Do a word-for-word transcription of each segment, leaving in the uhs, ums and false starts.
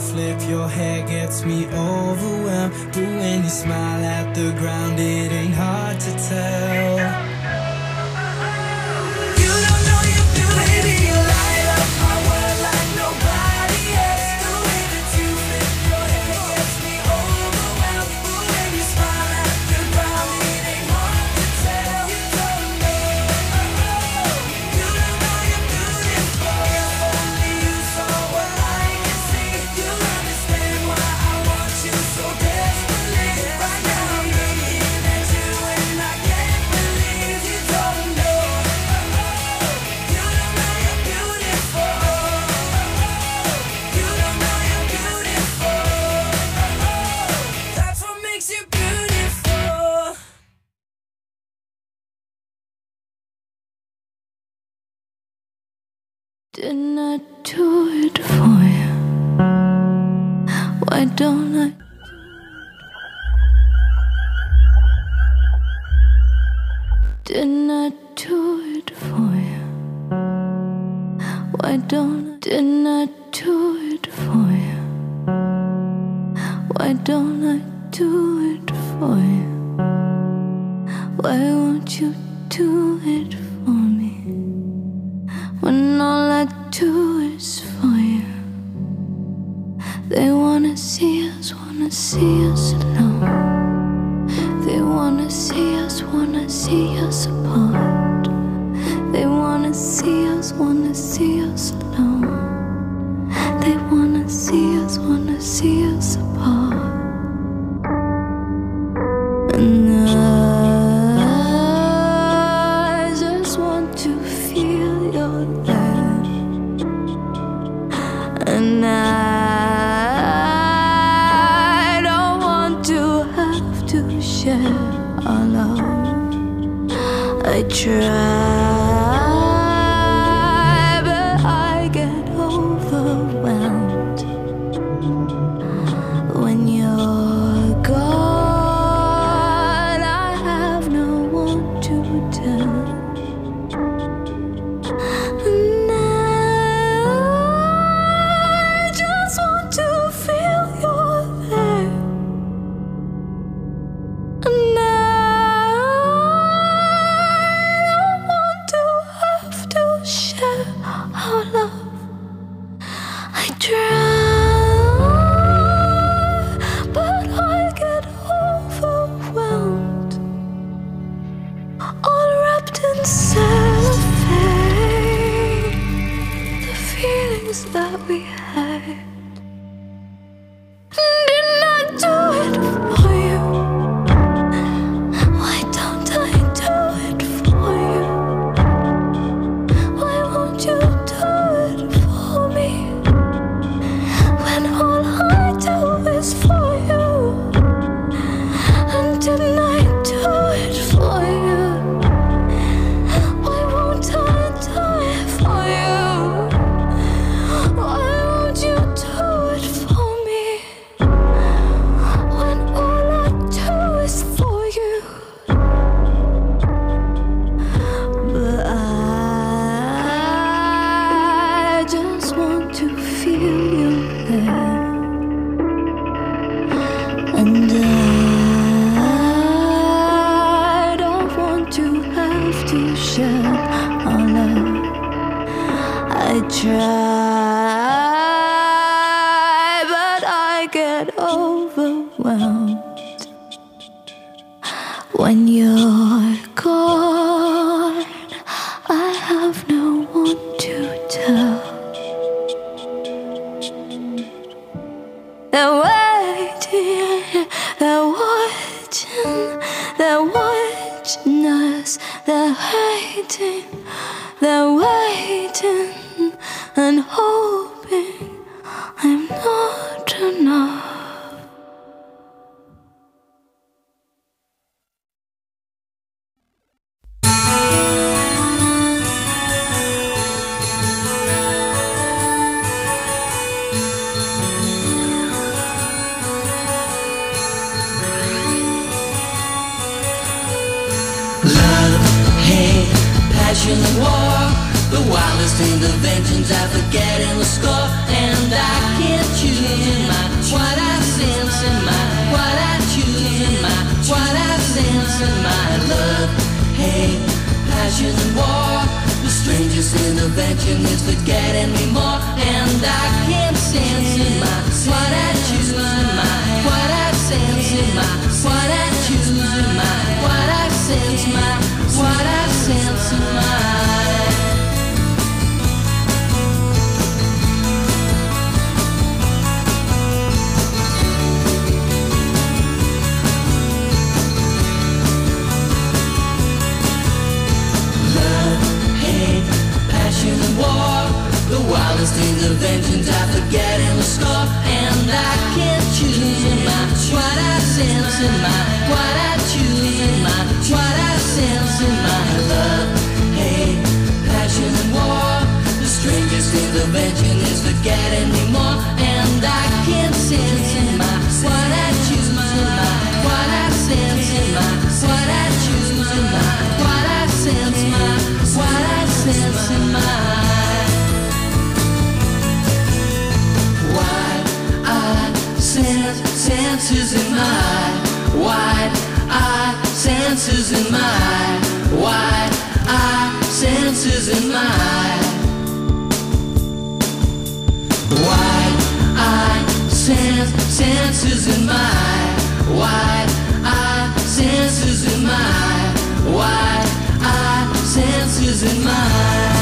flip your hair gets me overwhelmed. But when you smile at the ground, it ain't hard to tell. You don't know you're beautiful. Baby, you light up my world like nobody else. The way that you flip your hair gets me overwhelmed. But when you smile at the ground, it ain't hard to tell. You don't know, you don't know you're beautiful. If only you saw what I can see, you'll understand why I want you so desperately. Right now I'm looking at you and I can't believe you don't know. You don't know you're beautiful. You don't know you're beautiful. That's what makes you beautiful. Didn't I do it for you? Why don't I? Didn't I do it for you? Why don't I? Didn't I do it for you? Why don't I do it for you? Why won't you do it for me? When all I do is for you. They wanna see us, wanna see us alone. They wanna see us, wanna see us apart. They wanna see us, wanna see us alone. They wanna see us, wanna see us apart. And I just want to feel your love. And I don't want to have to share our love. I try, but I get overwhelmed when you're gone. I have no one to tell. And I just want to feel you're there. And I don't want to have to share our love. I try, but I get overwhelmed, all wrapped in cellophane. The feelings that we had. Didn't I do it for you? Why don't I do it for you? Why won't you do it for me? When all I do is for you. And didn't I do it for you? Why won't I do it for you? Why won't you do it for me? When all I do is for you. But I just want to feel you there. And I don't want to have to share our love. I try, but I get overwhelmed when you're gone. I have no one to tell. They're waiting, they're watching, they're watching us. They're waiting, they're waiting and hoping I'm not enough. Love, hate, passion, war. The wildest interventions I forget in the score, and I can't choose in my what I sense in my what I choose in my what I sense in my love, hate, passion and war. The strangest intervention is forgetting me more, and I can't sense in my what I choose in my what I sense in my what I choose in my what I sense my what I sense in my. The wildest interventions I forget in the score, and I can't choose in my what I sense in my what I choose in my what I sense in my love, hate, passion and war. The strangest intervention is forgetting me more, and I can't sense in my what I choose in my what I sense in my what I choose in my what I sense my what I sense in my. Senses in my wide eye, senses in my wide eye, senses in my wide eye, sense, senses in my wide eye, senses in my wide eye, senses in my.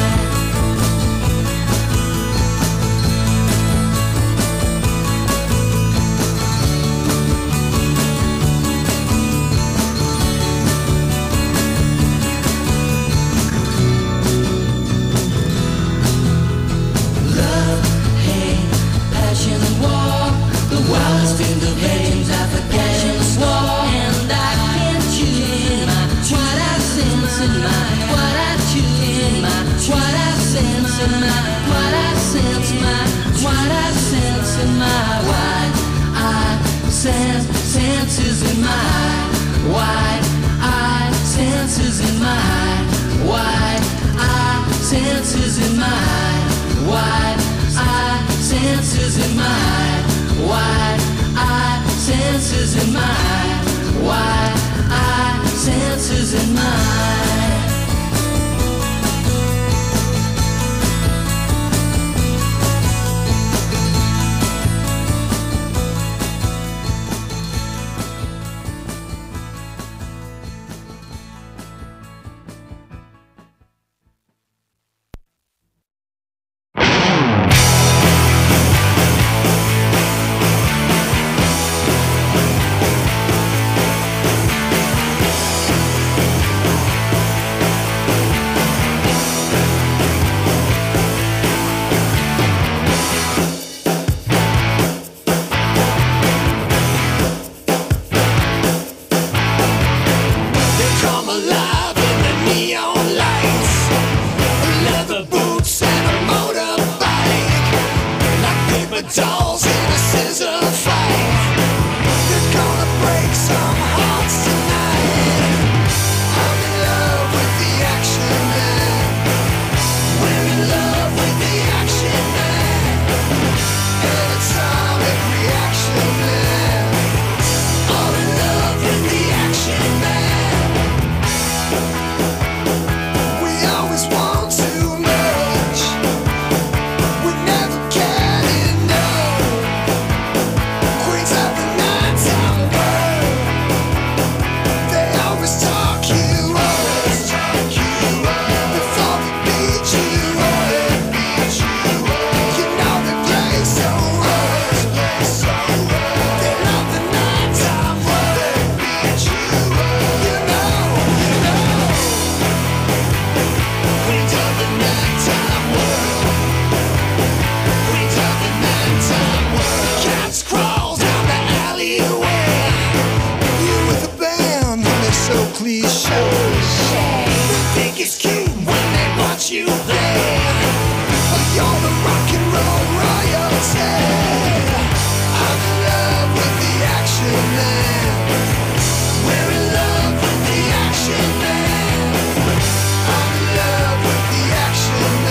Wildest interventions I forget in the war, and I can't choose in my what I sense in my what I choose in my what I sense in my what I sense my what I sense in my wide eye sense senses in my wide eye senses in my wide eye senses in my wide eye senses in my wide eye senses in my wide eye senses in my. Action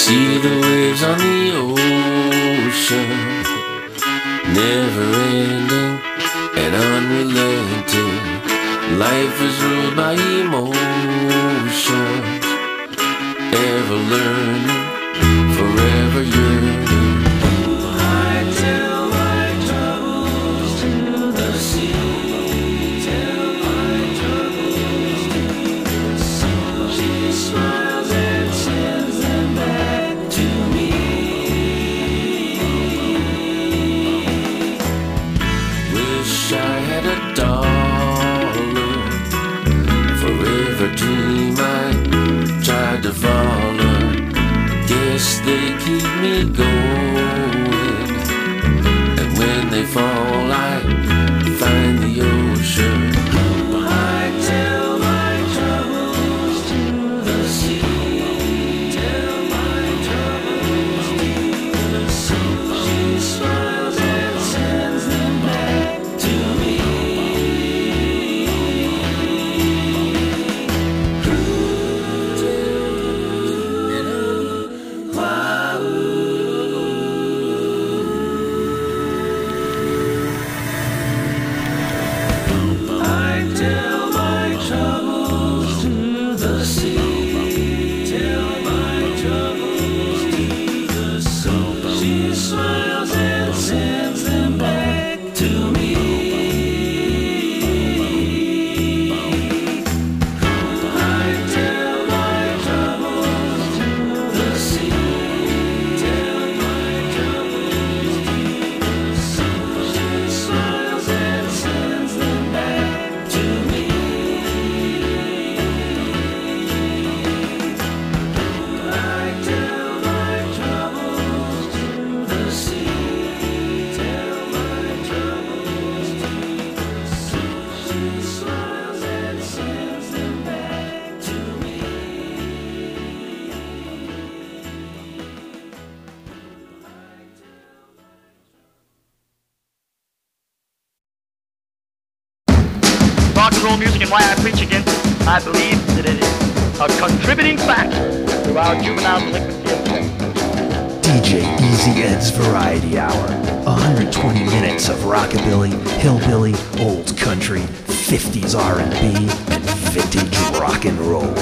See the waves on the ocean, never ending and unrelenting. Life is ruled by emotions, ever learning, forever yearning. I tell my troubles to the sea, tell my troubles to the sea. She smiles and sends them back to me. Wish I had a dollar, forever dream I tried to follow. Guess they keep me going, and when they fall I find the ocean. I tell my troubles to the sea, tell my troubles to the sea. She smiles and sends them back to me. Rock and roll music and why I preach against it. I believe that it is a contributing factor to our juvenile delinquency of sex. D J Easy Ed's Variety Hour. one hundred twenty minutes of rockabilly, hillbilly, old country, fifties R and B, and vintage rock and roll.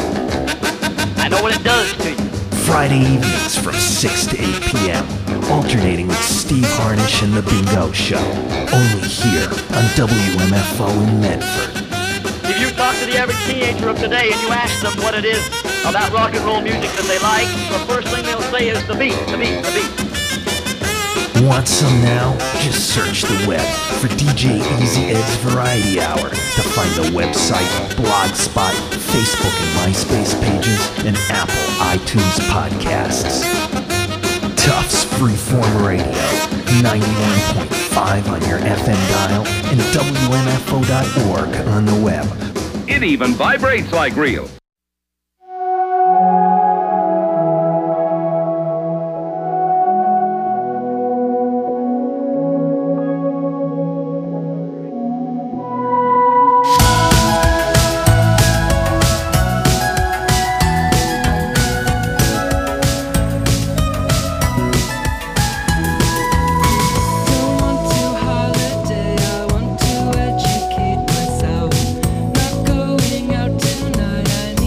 I know what it does to you. Friday evenings from six to eight p m, alternating with Steve Harnish and The Bingo Show. Only here on W M F O in Medford. If you talk to the average teenager of today and you ask them what it is about rock and roll music that they like, the first thing they'll say is the beat, the beat, the beat. Want some now? Just search the web for D J Easy Ed's Variety Hour to find the website, Blogspot, Facebook and MySpace pages, and Apple iTunes podcasts. Tufts Freeform Radio, ninety-one point five on your F M dial, and W M F O dot org on the web. It even vibrates like real. Going out tonight, I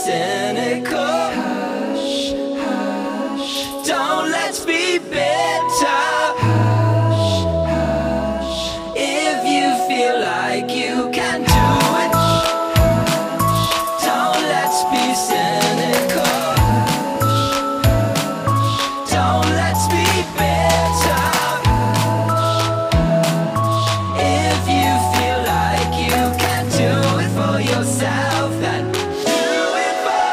cynical. Hush, hush. Don't let's be bitter. Hush, hush. If you feel like you can do it, don't let's be cynical. Don't let's be bitter. If you feel like you can do it for yourself, then do it for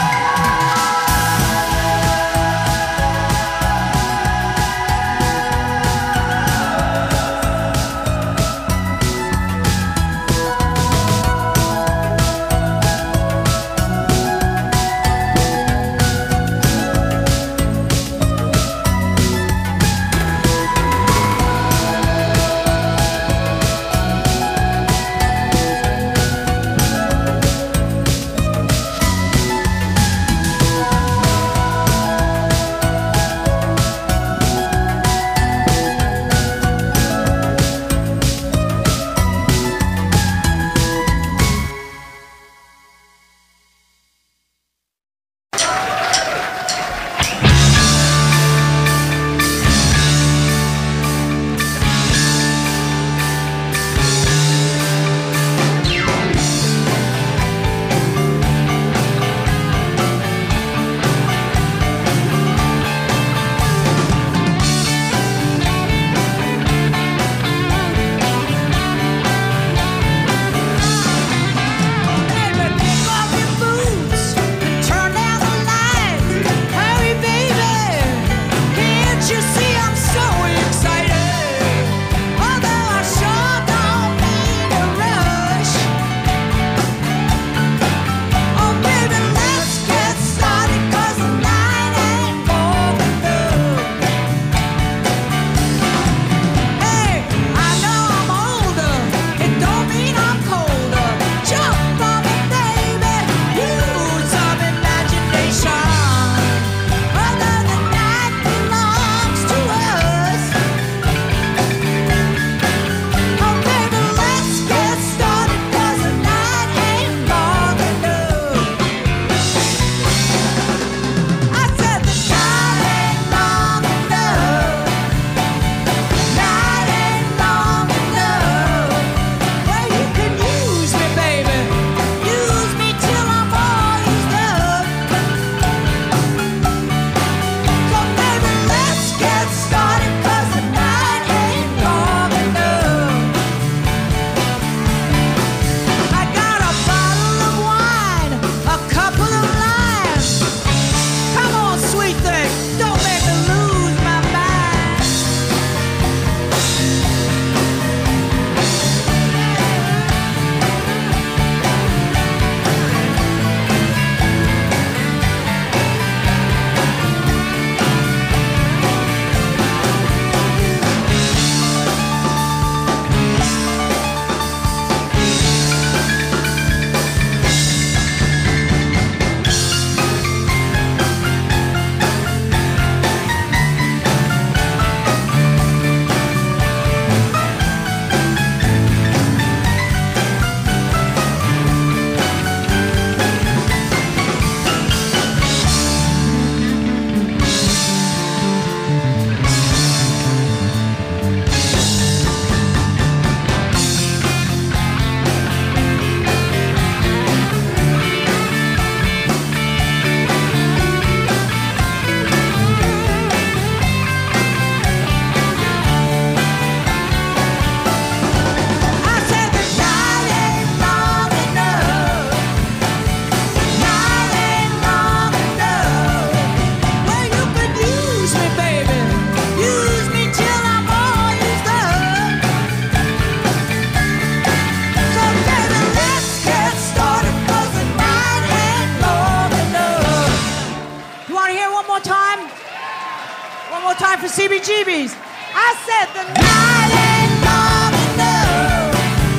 time for C B G B's. I said the night ain't long enough.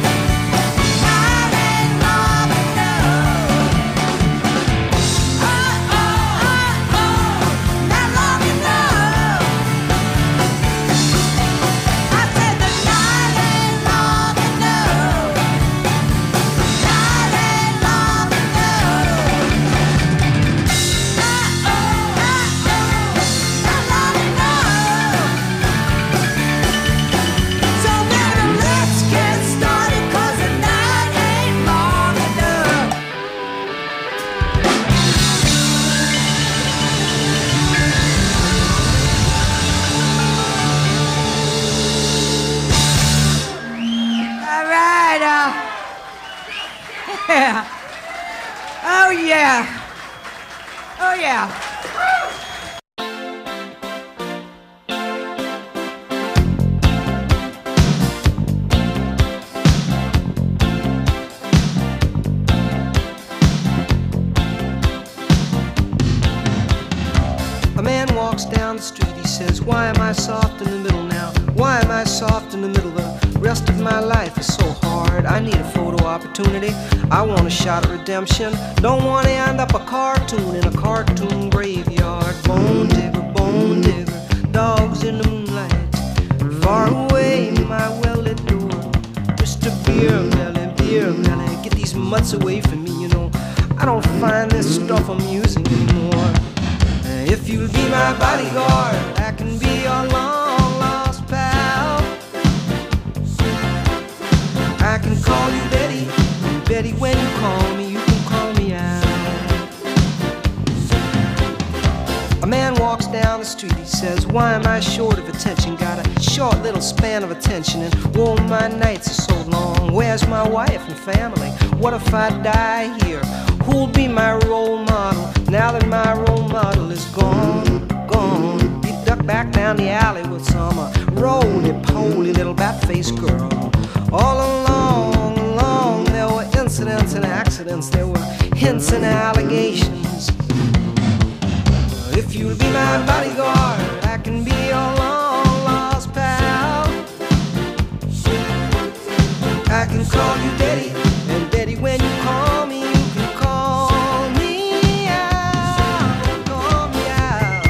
Night ain't long enough. Oh, oh, oh, oh, not long enough. I said the night ain't long enough. Night ain't long enough. Oh, yeah. Oh, yeah. A man walks down the street, he says, why am I soft in the middle now? Why am I soft in the middle? The rest of my life is so hard. I need a photo opportunity. I want a shot at redemption. Don't want to end up a cartoon in a cartoon graveyard. Bone digger, bone digger, dogs in the moonlight. Far away, my well-lit door. Mister Beer Belly, Beer Belly, get these mutts away from me, you know. I don't find this stuff amusing anymore. If you'll be my bodyguard, I can be your long-lost pal. I can call you Betty, and Betty, when you call me, you can call me out. A man walks down the street, he says, why am I short of attention? Got a short little span of attention, and whoa, my nights are so long. Where's my wife and family? What if I die here? Who'll be my role model now that my role model is gone, gone? He ducked back down the alley with some uh, roly-poly little bat-faced girl. All along, along, there were incidents and accidents. There were hints and allegations. If you'll be my bodyguard, I can be your long-lost pal. I can call you Betty, and Betty, when you call me, you can call me out, call me out.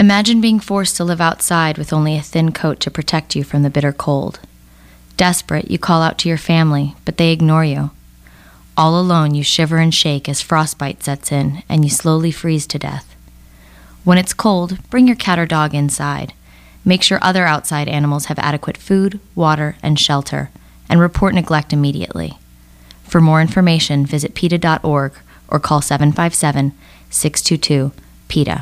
Imagine being forced to live outside with only a thin coat to protect you from the bitter cold. Desperate, you call out to your family, but they ignore you. All alone, you shiver and shake as frostbite sets in, and you slowly freeze to death. When it's cold, bring your cat or dog inside. Make sure other outside animals have adequate food, water, and shelter, and report neglect immediately. For more information, visit PETA dot org or call seven five seven, six two two, PETA.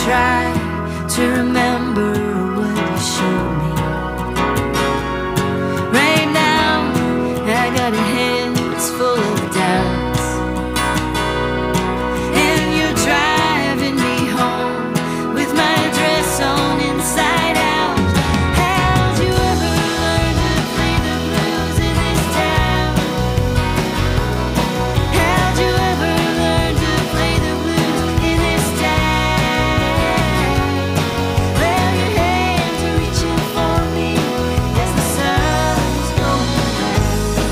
try to remember what you showed me. Right now, I got a head that's full of doubts, and you're driving me home with my dress on inside out. How'd you ever learn to play the blues in this town? How'd you ever learn to play the blues in this town? Well, your hands are reaching for me as the sun's going down.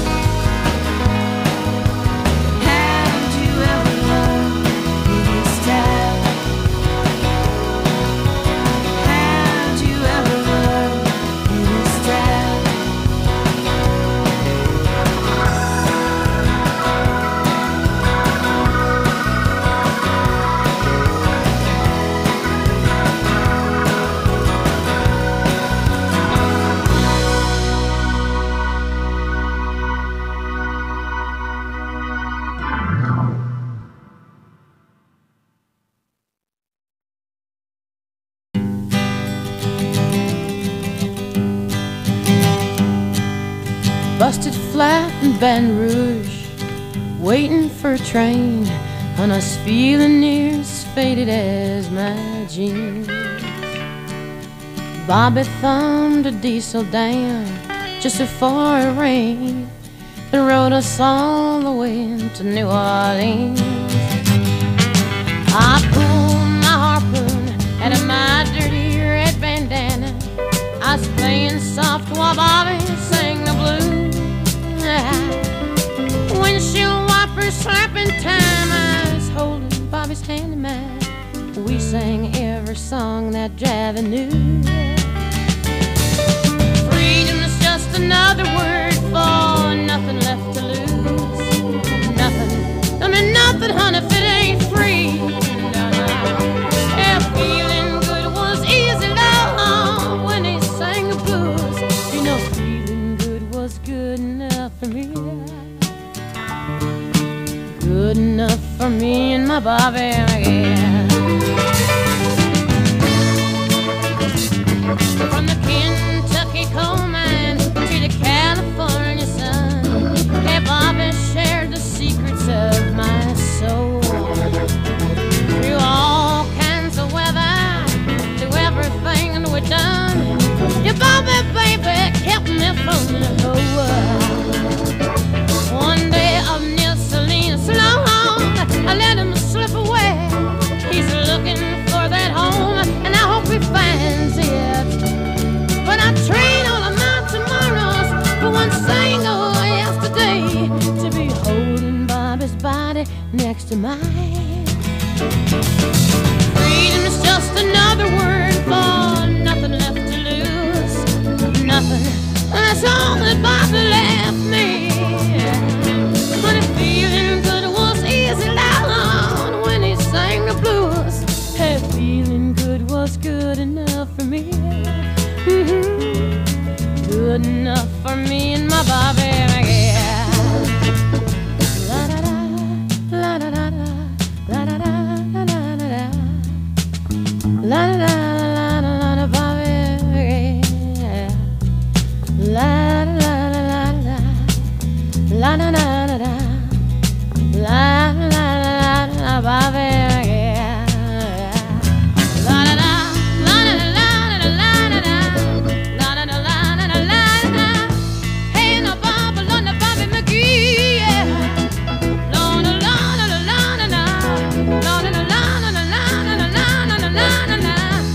How'd you ever learn in this town? How'd you ever learn in this town? Busted flat in Baton Rouge, waiting for a train, and I was feeling near as faded as my jeans. Bobby thumbed a diesel down just before it rained and rode us all the way to New Orleans. I pulled my harpoon out of my dirty red bandana. I was playing soft while Bobby sang the blues. Windshield wipers slapping time, I was holding Bobby's hand in mine. We sang every song that Javi knew. Freedom is just another word for nothing left to lose. Nothing, I mean nothing, honey, if it ain't free. No, no. Yeah, feeling good was easy, love, when he sang the blues. You know, feeling good was good enough for me. Good enough for me and my Bobby, yeah. From the Kentucky coal mine to the California sun, yeah, Bobby shared the secrets of my soul. Through all kinds of weather, through everything that we've done, yeah, Bobby, baby, kept me from the whole world. One day up near Salinas, Slow, I let him slip away. He's looking for that home, and I hope he finds it. But I trade all of my tomorrows for one single yesterday, to be holding Bobby's body next to mine. Freedom is just another word for nothing left to lose. Nothing, that's all that Bobby left me. But if feeling good was easy, loud when he sang the blues, hey, feeling good was good enough for me. Mm-hmm. Good enough for me and my Bobby, yeah. La da da, la da da da, la da da, la da da da, la da da, la da la da, Bobby, yeah. La da la la la la, la da da da da, la la la la, Bobby, yeah. La da da, la da da la da la da da, la da da la da da la da. Hey, no Bobby, no Bobby McGee, yeah. La da la da la da da, la da da la da la da la da la da la da.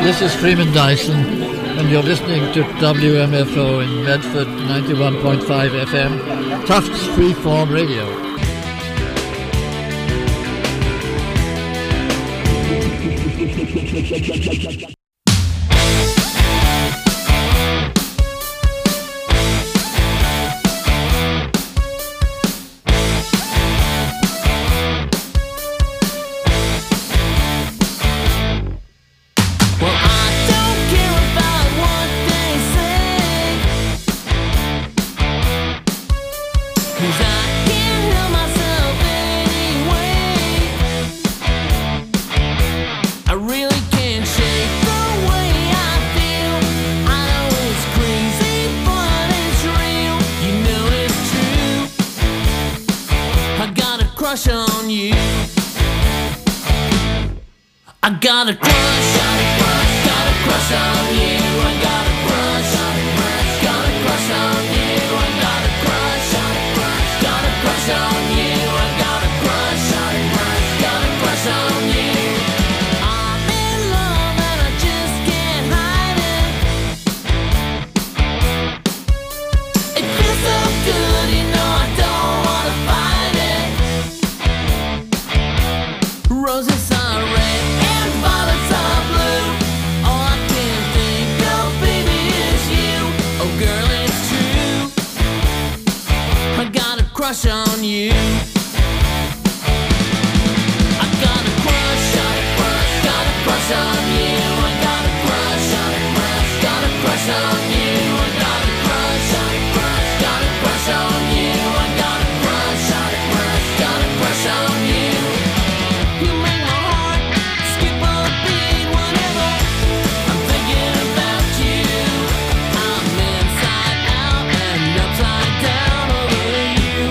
This is Freeman Dyson, and you're listening to W M F O in Medford, ninety-one point five F M, Tufts Freeform Radio. I got a crush, got a crush, got a crush on you. I got a crush, got a crush, got a crush on you. I got a crush, got a crush, got a crush on you. I got a crush, got a crush, got a crush on you. I'm in love and I just can't hide it. It feels so good, you know I don't wanna fight it. Roses are red. Crush on you. I got a crush, got a crush, got a crush on you. I got a crush, got a crush, got a crush on you. I got a crush, got a crush, got a crush on you. I got a crush, got a crush, got a crush on you. You make my heart skip a beat whenever I'm thinking about you. I'm inside out and upside down over you.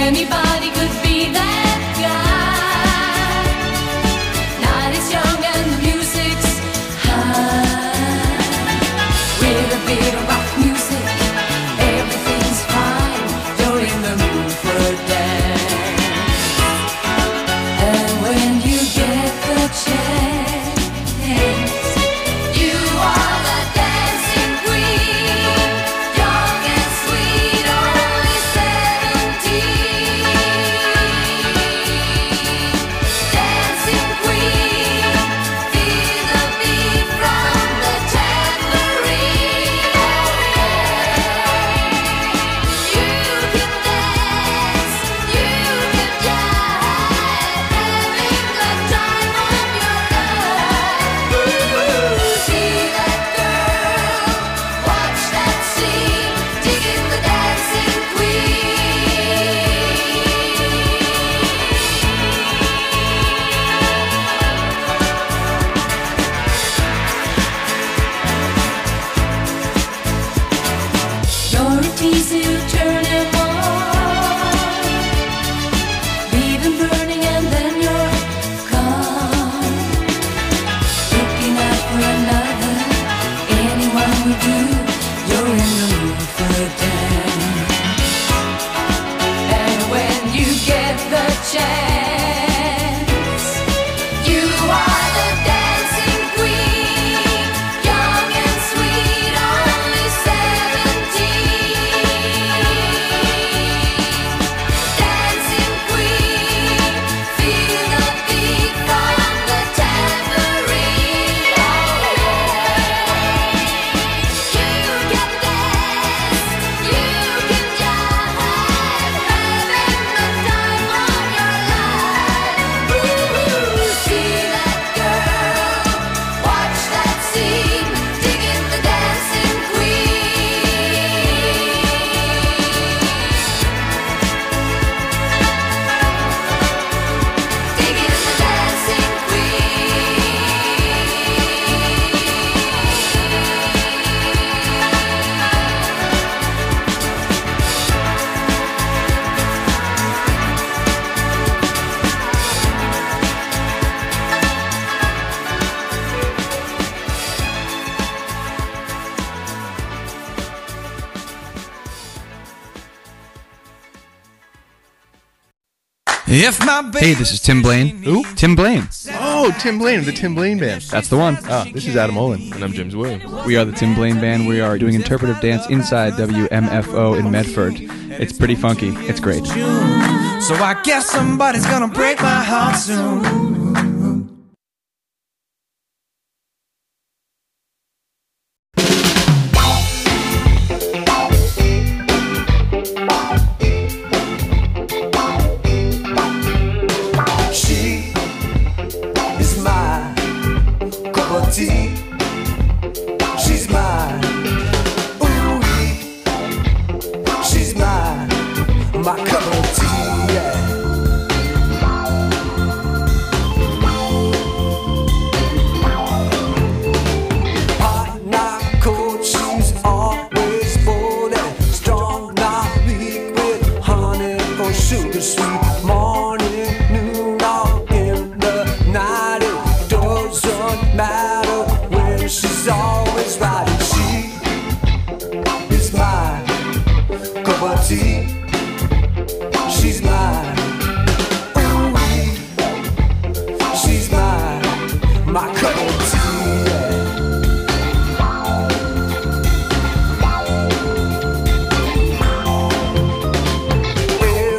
Anybody could be that guy. Night is young and the music's high. With a bit of rock music, everything's fine. You're in the mood for a dance. And when you get the chance, you are the dancing queen. Young and sweet, only seventeen. Dancing queen, feel the beat from the tambourine. You can dance, you can jive, having the time of your life. Ooh, see that girl, watch that scene, digging the dancing queen. You're a tease, you turn him on, leave him burning and then you're gone. Looking out for another, anyone will do. You're in the mood for a dance. And when you get the chance, you are the dancing queen. Young and sweet, only seventeen. Dancing queen, feel the beat from the tambourine. You can dance, you can jive, having the time of your life. Ooh, see that girl, watch that scene, digging the dancing queen. Digging the dancing If my baby Hey, this is Tim Blaine. Who? Tim Blaine. Oh, Tim Blaine of the Tim Blaine Band. That's the one. Ah, this is Adam Olin. And I'm James Williams. We are the Tim Blaine Band. We are doing interpretive dance inside W M F O in Medford. It's pretty funky. It's great. So I guess somebody's gonna break my heart soon. She is my cup of tea. She's my ooh, she's my my cup of tea. Yeah. Hot, not cold, she's always bold and strong, not weak with honey or sugar sweet. More